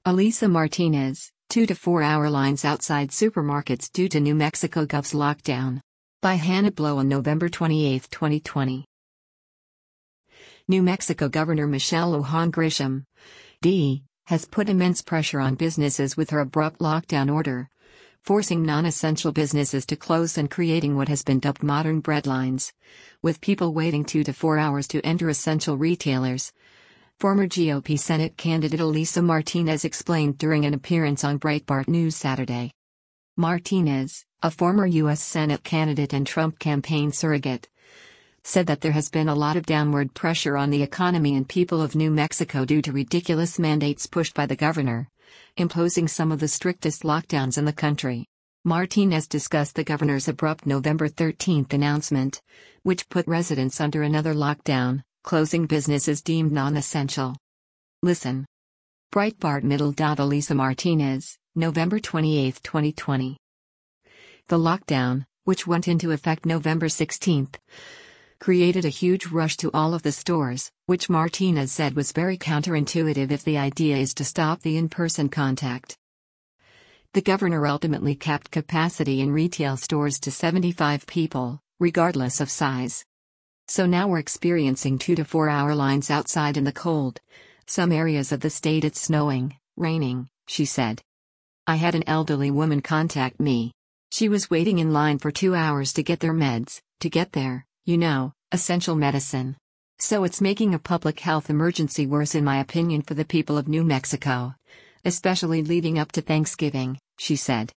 Elisa Martinez, 2 to 4 hour lines outside supermarkets due to New Mexico Gov's lockdown. By Hannah Blow on November 28, 2020. New Mexico Governor Michelle Lujan Grisham, D., has put immense pressure on businesses with her abrupt lockdown order, forcing non-essential businesses to close and creating what has been dubbed modern breadlines, with people waiting 2 to 4 hours to enter essential retailers. Former GOP Senate candidate Elisa Martinez explained during an appearance on Breitbart News Saturday. Martinez, a former U.S. Senate candidate and Trump campaign surrogate, said that there has been a lot of downward pressure on the economy and people of New Mexico due to ridiculous mandates pushed by the governor, imposing some of the strictest lockdowns in the country. Martinez discussed the governor's abrupt November 13 announcement, which put residents under another lockdown, closing businesses deemed non-essential. Listen. Breitbart Middle. Elisa Martinez, November 28, 2020. The lockdown, which went into effect November 16, created a huge rush to all of the stores, which Martinez said was very counterintuitive if the idea is to stop the in-person contact. The governor ultimately capped capacity in retail stores to 75 people, regardless of size. So now we're experiencing 2 to 4 hour lines outside in the cold. Some areas of the state it's snowing, raining, she said. I had an elderly woman contact me. She was waiting in line for 2 hours to get their meds, to get their, essential medicine. So it's making a public health emergency worse in my opinion for the people of New Mexico, especially leading up to Thanksgiving, she said.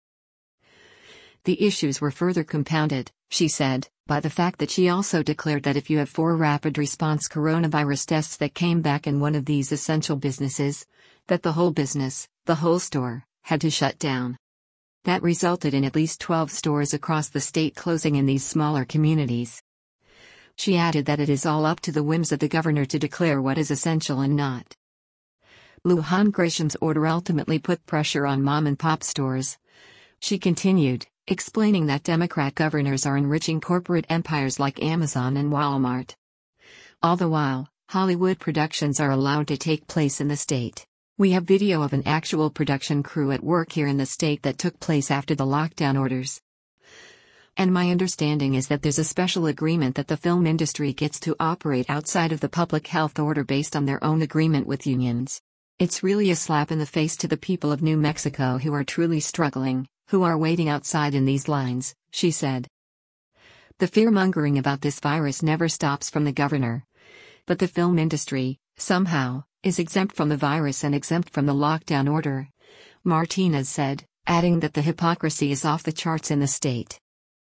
The issues were further compounded, she said, by the fact that she also declared that if you have 4 rapid response coronavirus tests that came back in one of these essential businesses, that the whole business, the whole store, had to shut down. That resulted in at least 12 stores across the state closing in these smaller communities. She added that it is all up to the whims of the governor to declare what is essential and not. Lujan Grisham's order ultimately put pressure on mom-and-pop stores. She continued, explaining that Democrat governors are enriching corporate empires like Amazon and Walmart. All the while, Hollywood productions are allowed to take place in the state. We have video of an actual production crew at work here in the state that took place after the lockdown orders. And my understanding is that there's a special agreement that the film industry gets to operate outside of the public health order based on their own agreement with unions. It's really a slap in the face to the people of New Mexico who are truly struggling, who are waiting outside in these lines, she said. The fear-mongering about this virus never stops from the governor. But the film industry, somehow, is exempt from the virus and exempt from the lockdown order, Martinez said, adding that the hypocrisy is off the charts in the state.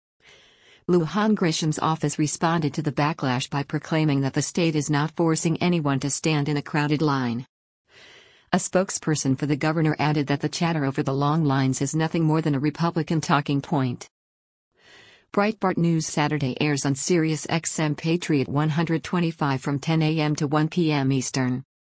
Lujan Grisham's office responded to the backlash by proclaiming that the state is not forcing anyone to stand in a crowded line. A spokesperson for the governor added that the chatter over the long lines is nothing more than a Republican talking point. Breitbart News Saturday airs on Sirius XM Patriot 125 from 10 a.m. to 1 p.m. Eastern.